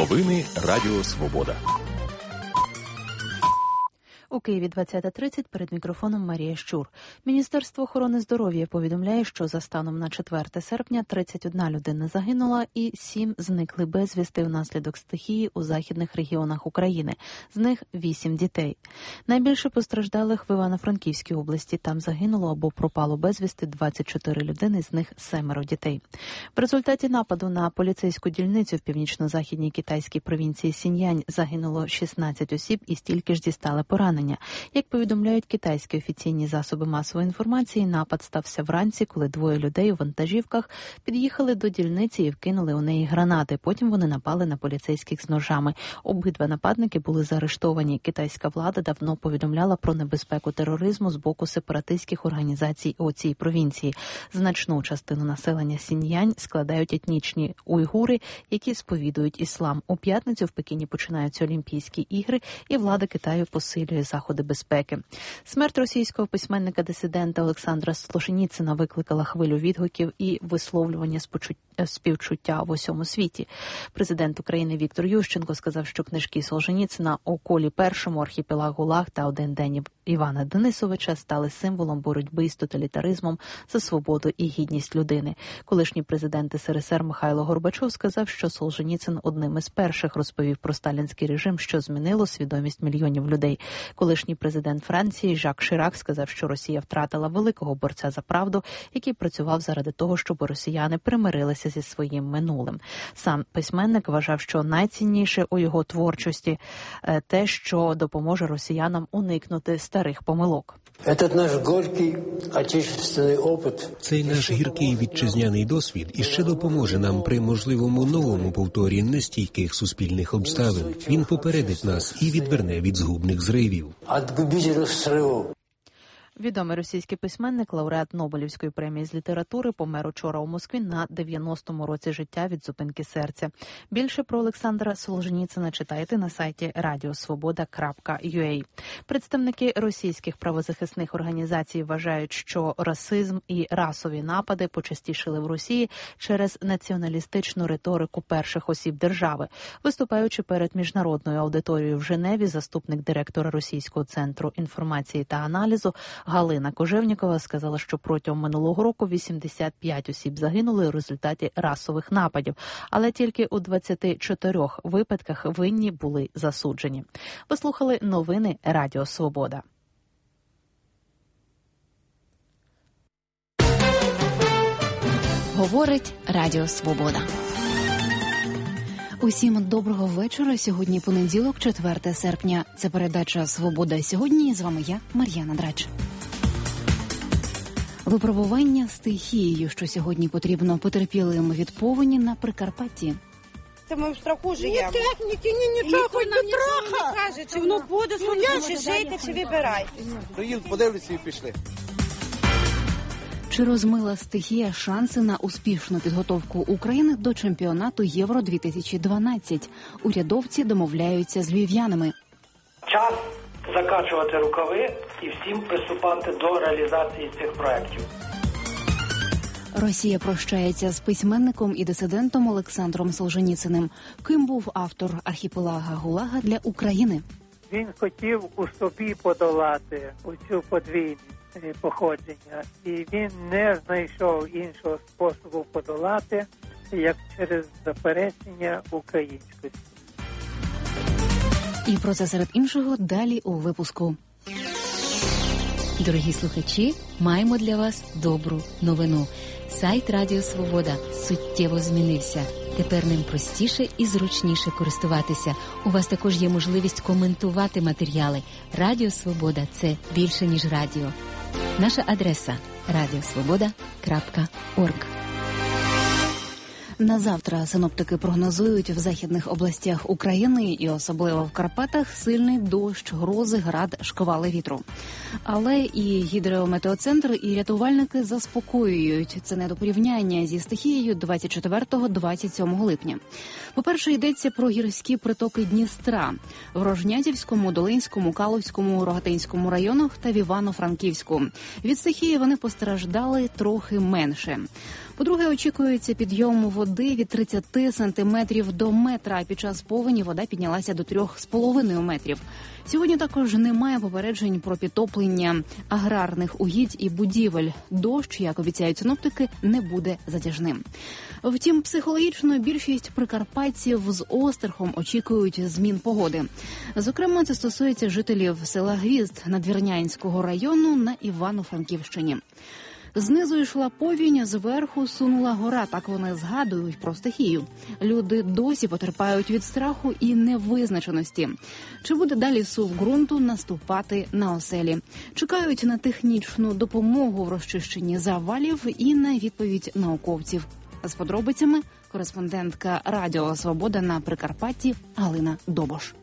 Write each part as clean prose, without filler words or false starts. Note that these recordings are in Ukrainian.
Новини Радіо Свобода. У Києві 20:30, перед мікрофоном Марія Щур. Міністерство охорони здоров'я повідомляє, що за станом на 4 серпня 31 людина загинула і 7 зникли безвісти внаслідок стихії у західних регіонах України. З них 8 дітей. Найбільше постраждалих в Івано-Франківській області. Там загинуло або пропало безвісти 24 людини, з них 7 дітей. В результаті нападу на поліцейську дільницю в північно-західній китайській провінції Сіньянь загинуло 16 осіб і стільки ж дістали поранення. Як повідомляють китайські офіційні засоби масової інформації, напад стався вранці, коли 2 людей у вантажівках під'їхали до дільниці і вкинули у неї гранати. Потім вони напали на поліцейських з ножами. Обидва нападники були заарештовані. Китайська влада давно повідомляла про небезпеку тероризму з боку сепаратистських організацій у цій провінції. Значну частину населення Сіньянь складають етнічні уйгури, які сповідують іслам. У п'ятницю в Пекіні починаються Олімпійські ігри, і влада Китаю посилює заходи безпеки. Смерть російського письменника-дисидента Олександра Солженіцина викликала хвилю відгуків і висловлювання співчуття в усьому світі. Президент України Віктор Ющенко сказав, що книжки Солженіцина «О Колі першому», «Архіпелаг ГУЛАГ» та «Один день Івана Денисовича» стали символом боротьби з тоталітаризмом за свободу і гідність людини. Колишній президент СРСР Михайло Горбачов сказав, що Солженіцин одним із перших розповів про сталінський режим, що змінило свідомість мільйонів людей. Колишній президент Франції Жак Ширак сказав, що Росія втратила великого борця за правду, який працював заради того, щоб росіяни примирилися зі своїм минулим. Сам письменник вважав, що найцінніше у його творчості – те, що допоможе росіянам уникнути старих помилок. Цей наш гіркий вітчизняний досвід іще допоможе нам при можливому новому повторі нестійких суспільних обставин. Він попередить нас і відверне від згубних зривів. Відомий російський письменник, лауреат Нобелівської премії з літератури, помер учора у Москві на 90-му році життя від зупинки серця. Більше про Олександра Солженіцина читайте на сайті radiosvoboda.ua. Представники російських правозахисних організацій вважають, що расизм і расові напади почастішили в Росії через націоналістичну риторику перших осіб держави. Виступаючи перед міжнародною аудиторією в Женеві, заступник директора Російського центру інформації та аналізу Галина Кожевнікова сказала, що протягом минулого року 85 осіб загинули у результаті расових нападів, але тільки у 24 випадках винні були засуджені. Ви слухали новини Радіо Свобода. Говорить Радіо Свобода. Усім доброго вечора. Сьогодні понеділок, 4 серпня. Це передача «Свобода сьогодні». З вами я, Мар'яна Драч. Випробування стихією, що сьогодні потрібно потерпілим від повені на Прикарпатті. Це ми в страху живемо. Ні техніки, ні нічого, хоч нам до траха. не каже, чи воно буде, чи жийте, чи вибирайте. Приїдуть, подивляться і пішли. Чи розмила стихія шанси на успішну підготовку України до чемпіонату Євро-2012? Урядовці домовляються з львів'янами. Час закачувати рукави і всім приступати до реалізації цих проєктів. Росія прощається з письменником і дисидентом Олександром Солженіциним. Ким був автор «Архіпелага ГУЛАГа» для України? Він хотів у собі подолати оцю подвійність походження, і він не знайшов іншого способу подолати, як через заперечення українськості. І про це серед іншого далі у випуску. Дорогі слухачі, маємо для вас добру новину. Сайт Радіо Свобода суттєво змінився. Тепер ним простіше і зручніше користуватися. У вас також є можливість коментувати матеріали. Радіо Свобода – це більше, ніж радіо. Наша адреса – radiosvoboda.org. На завтра синоптики прогнозують в західних областях України і особливо в Карпатах сильний дощ, грози, град, шквали вітру. Але і гідрометеоцентр, і рятувальники заспокоюють. Це не до порівняння зі стихією 24-27 липня. По-перше, йдеться про гірські притоки Дністра в Рожнятівському, Долинському, Калузькому, Рогатинському районах та в Івано-Франківську. Від стихії вони постраждали трохи менше. По-друге, очікується підйом води від 30 сантиметрів до метра. Під час повені вода піднялася до 3,5 метрів. Сьогодні також немає попереджень про підтоплення аграрних угідь і будівель. Дощ, як обіцяють синоптики, не буде затяжним. Втім, психологічно більшість прикарпатців з острахом очікують змін погоди. Зокрема, це стосується жителів села Гвізд Надвірнянського району на Івано-Франківщині. Знизу йшла повінь, зверху сунула гора. Так вони згадують про стихію. Люди досі потерпають від страху і невизначеності. Чи буде далі сув ґрунту наступати на оселі? Чекають на технічну допомогу в розчищенні завалів і на відповідь науковців. З подробицями кореспондентка Радіо Свобода на Прикарпатті Галина Добош.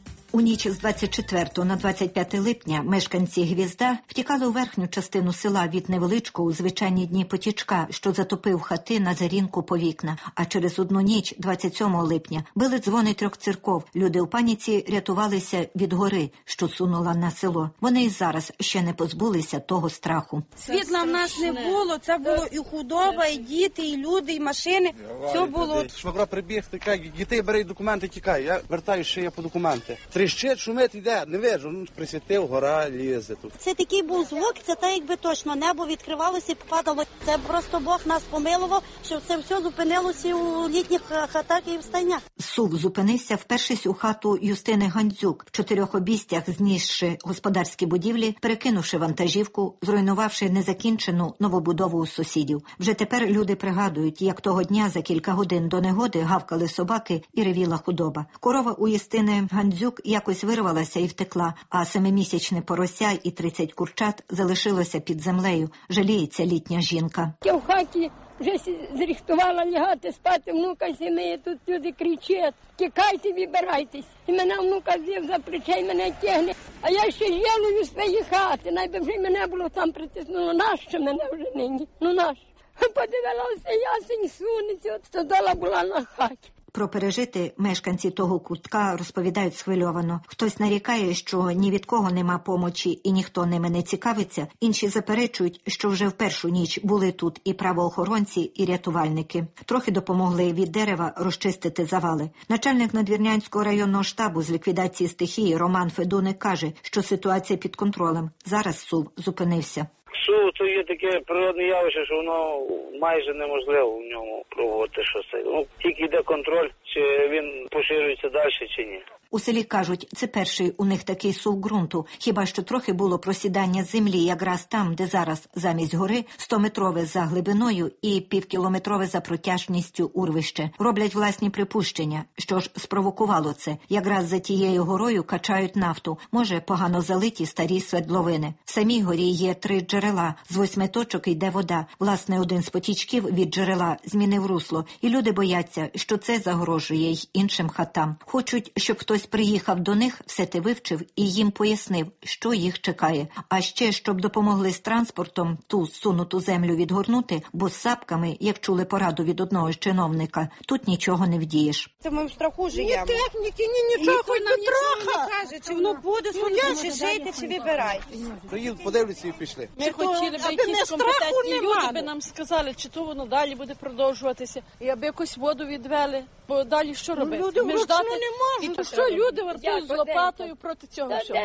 У ніч з 24 на 25 липня мешканці Гвізда втікали у верхню частину села від невеличкого у звичайні дні потічка, що затопив хати на Зарінку по вікна. А через одну ніч, 27 липня, били дзвони 3 церков. Люди у паніці рятувалися від гори, що сунула на село. Вони і зараз ще не позбулися того страху. Світла в нас не було, це було і худоба, і діти, і люди, і машини. Все було. Швагра прибіг, тікає, дітей бери документи, тікає. Я вертаю ще я по документи. Тріщить, шумить, йде, не виджу. Присвітив, гора лізе тут. Це такий був звук, це так якби точно небо відкривалося і попадало. Це просто Бог нас помилував, що це все зупинилося у літніх хатах і в стайнях. Сув зупинився, впершись у хату Юстини Гандзюк. В 4 обійстях знісши господарські будівлі, перекинувши вантажівку, зруйнувавши незакінчену новобудову у сусідів. Вже тепер люди пригадують, як того дня за кілька годин до негоди гавкали собаки і ревіла худоба. Корова у Юстини Гандзюк якось вирвалася і втекла, а 7-місячне порося і 30 курчат залишилося під землею. Жаліється літня жінка. Я в хаті вже зрихтувала лягати спати, внука сім'ї, тут люди кричать, тікайте, вибирайтесь. І мене внука взяв за плече, мене тягне, а я ще жалую свої хати, найби вже мене було там притиснуло, нащо мене вже нині, нащо? Подивилася, ясень сунеться, от стодола була на хаті. Про пережити мешканці того кутка розповідають схвильовано. Хтось нарікає, що ні від кого нема помочі і ніхто ними не цікавиться. Інші заперечують, що вже в першу ніч були тут і правоохоронці, і рятувальники. Трохи допомогли від дерева розчистити завали. Начальник Надвірнянського районного штабу з ліквідації стихії Роман Федуник каже, що ситуація під контролем. Зараз сув зупинився. Сув – то є таке природне явище, що воно майже неможливо в ньому проводити щось. Тільки йде контроль, чи він поширюється далі, чи ні. У селі кажуть, це перший у них такий сув ґрунту. Хіба що трохи було просідання землі якраз там, де зараз замість гори 100-метрове за глибиною і 5-кілометрове за протяжністю урвище. Роблять власні припущення. Що ж спровокувало це? Якраз за тією горою качають нафту. Може, погано залиті старі свердловини. В самій горі є 3 джерела. З 8 точок йде вода. Власне, один з потічків від джерела змінив русло. І люди бояться, що це загрожує й іншим хатам. Хочуть, щоб хтось приїхав до них, все те вивчив і їм пояснив, що їх чекає. А ще, щоб допомогли з транспортом ту сунуту землю відгорнути, бо з сапками, як чули пораду від одного з чиновника, тут нічого не вдієш. Це ми в страху живемо. Ні техніки, ні нічого, хоч нам до траха. не каже, чи воно буде, чи жити, чи вибирайтесь. Приїдуть, подивляться і пішли. Ми хотіли б якісь компетентні люди би нам сказали, чи то воно далі буде продовжуватися, і аби якось воду відвели, бо далі що робити? Люди вручну не можуть. І то що люди вартують з лопатою проти цього всього?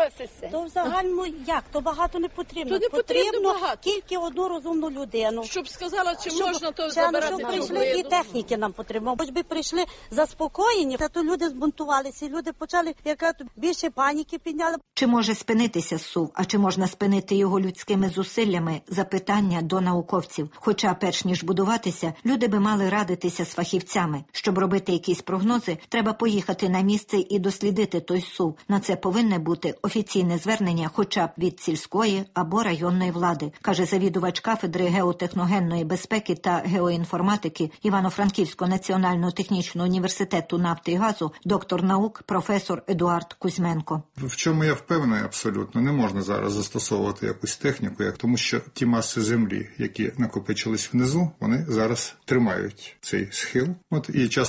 То в загальному як? То багато не потрібно. То не потрібно багато. Тільки одну розумну людину. Щоб сказала, чи можна то щоб забирати. Щоб прийшли і техніки нам потрібно. Хоч би прийшли заспокоєні, то люди збунтувалися, люди почали більше паніки підняли. Чи може спинитися сув, а чи можна спинити його людськими зусиллями? Запитання до науковців. Хоча, перш ніж будуватися, люди би мали радитися з фахівцями. Щоб робити якісь прогнози, треба поїхати на місце і дослідити той сув. На це повинне бути офіційне звернення хоча б від сільської або районної влади, каже завідувач кафедри геотехногенної безпеки та геоінформатики Івано-Франківського національного технічного університету нафти і газу, доктор наук, професор Едуард Кузьменко. В чому я впевнений абсолютно, не можна зараз застосовувати якусь техніку, тому що ті маси землі, які накопичились внизу, вони зараз тримають цей схил. І часто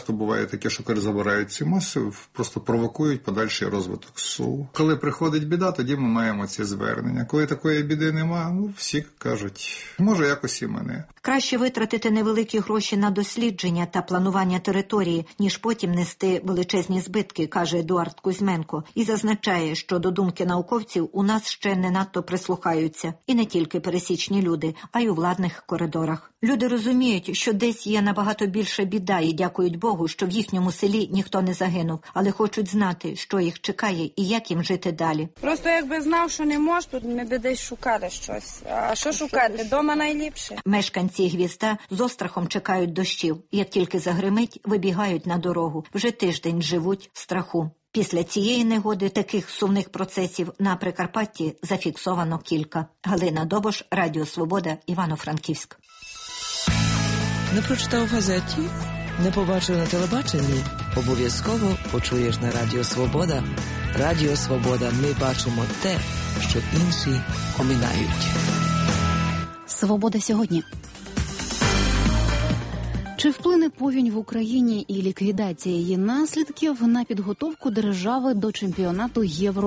часто буває таке, що коли забирають ці маси, просто провокують подальший розвиток СУ. Коли приходить біда, тоді ми маємо ці звернення. Коли такої біди нема, всі кажуть, може якось і мене. Краще витратити невеликі гроші на дослідження та планування території, ніж потім нести величезні збитки, каже Едуард Кузьменко. І зазначає, що до думки науковців у нас ще не надто прислухаються. І не тільки пересічні люди, а й у владних коридорах. Люди розуміють, що десь є набагато більша біда і дякують Богу, що в їхньому селі ніхто не загинув, але хочуть знати, що їх чекає і як їм жити далі. Просто якби знав, що не можеш, то ми б десь шукали щось. А що шукати? Дома найліпше. Мешканці Гвізда з острахом чекають дощів. Як тільки загримить, вибігають на дорогу. Вже тиждень живуть в страху. Після цієї негоди таких сумних процесів на Прикарпатті зафіксовано кілька. Галина Добош, Радіо Свобода, Івано-Франківськ. Не прочитав в газеті? Не побачив на телебаченні? Обов'язково почуєш на Радіо Свобода. Радіо Свобода. Ми бачимо те, що інші оминають. Свобода сьогодні. Чи вплине повінь в Україні і ліквідація її наслідків на підготовку держави до чемпіонату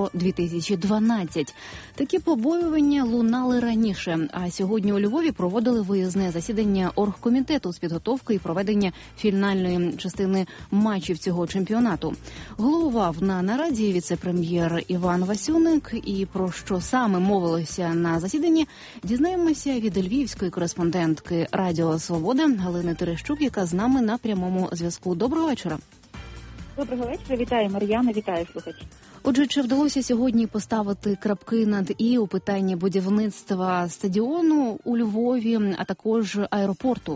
Євро-2012? Такі побоювання лунали раніше, а сьогодні у Львові проводили виїзне засідання оргкомітету з підготовки і проведення фінальної частини матчів цього чемпіонату. Головував на нараді віце-прем'єр Іван Васюник, і про що саме мовилося на засіданні, дізнаємося від львівської кореспондентки Радіо Свобода Галини Терещук, яка з нами на прямому зв'язку. Доброго вечора. Доброго вечора. Вітаю, Мар'яна. Вітаю, слухачі. Отже, чи вдалося сьогодні поставити крапки над «і» у питанні будівництва стадіону у Львові, а також аеропорту?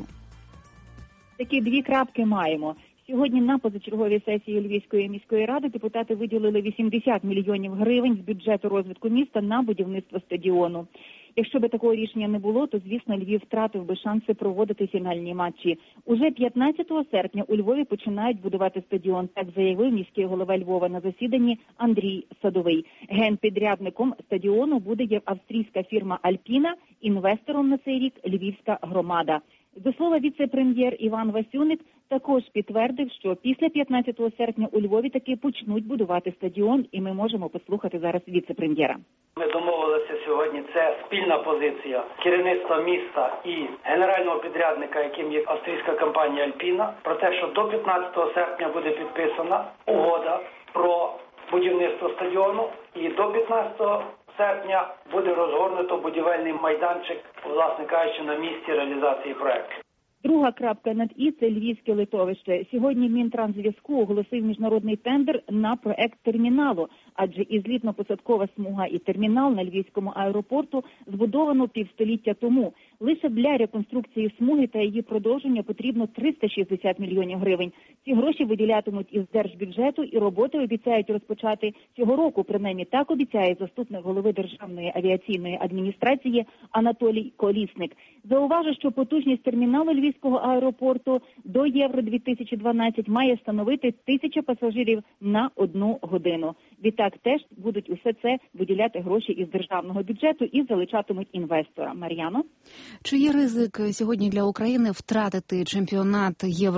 Такі дві крапки маємо. Сьогодні на позачерговій сесії Львівської міської ради депутати виділили 80 мільйонів гривень з бюджету розвитку міста на будівництво стадіону. Якщо би такого рішення не було, то, звісно, Львів втратив би шанси проводити фінальні матчі. Уже 15 серпня у Львові починають будувати стадіон, так заявив міський голова Львова на засіданні Андрій Садовий. Генпідрядником стадіону буде австрійська фірма «Альпіна», інвестором на цей рік – львівська громада. До слова, віце-прем'єр Іван Васюник також підтвердив, що після 15 серпня у Львові таки почнуть будувати стадіон, і ми можемо послухати зараз віце-прем'єра. Ми домовилися сьогодні, це спільна позиція керівництва міста і генерального підрядника, яким є австрійська компанія «Альпіна», про те, що до 15 серпня буде підписана угода про будівництво стадіону, і до 15 серпня буде розгорнуто будівельний майданчик, власне кажучи, на місці реалізації проекту. Друга крапка над «і» – це Львівське литовище. Сьогодні Мінтрансзв'язку оголосив міжнародний тендер на проект терміналу, адже і злітно-посадкова смуга, і термінал на Львівському аеропорту збудовано півстоліття тому. Лише для реконструкції смуги та її продовження потрібно 360 мільйонів гривень. Ці гроші виділятимуть із держбюджету, і роботи обіцяють розпочати цього року. Принаймні так обіцяє заступник голови Державної авіаційної адміністрації Анатолій Колісник. Зауважу, що потужність терміналу Львівського аеропорту до Євро-2012 має становити 1000 пасажирів на 1 годину. Відтак теж будуть усе це виділяти гроші із державного бюджету і залучатимуть інвестора. Мар'яно? Чи є ризик сьогодні для України втратити чемпіонат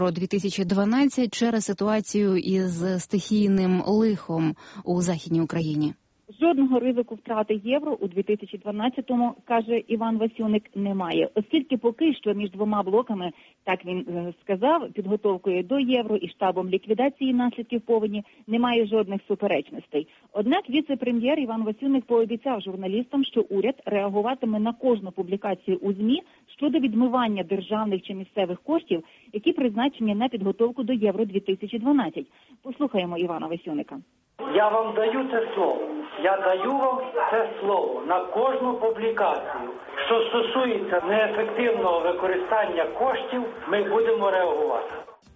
Євро-2012 через ситуацію із стихійним лихом у Західній Україні? Жодного ризику втрати євро у 2012-му, каже Іван Васюник, немає. Оскільки поки що між двома блоками, так він сказав, підготовкою до євро і штабом ліквідації наслідків повені немає жодних суперечностей. Однак віце-прем'єр Іван Васюник пообіцяв журналістам, що уряд реагуватиме на кожну публікацію у ЗМІ щодо відмивання державних чи місцевих коштів, які призначені на підготовку до Євро-2012. Послухаємо Івана Васюника. Я вам даю це слово. Я даю вам це слово на кожну публікацію. Що стосується неефективного використання коштів, ми будемо реагувати.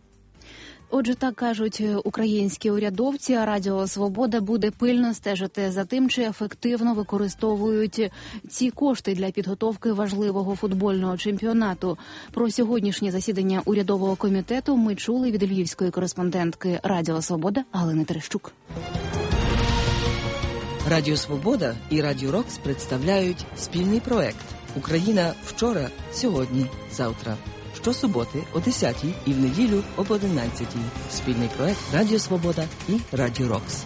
Отже, так кажуть українські урядовці, а Радіо Свобода буде пильно стежити за тим, чи ефективно використовують ці кошти для підготовки важливого футбольного чемпіонату. Про сьогоднішнє засідання урядового комітету ми чули від львівської кореспондентки Радіо Свобода Галини Терещук. Радіо Свобода і Радіо Рокс представляють спільний проект «Україна вчора, сьогодні, завтра». щосуботи о 10-й і в неділю об 11-й. Спільний проект Радіо Свобода і Радіо Рокс.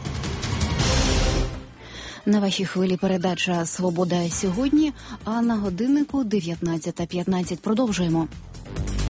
На вашій хвилі передача «Свобода сьогодні», а на годиннику 19:15. Продовжуємо.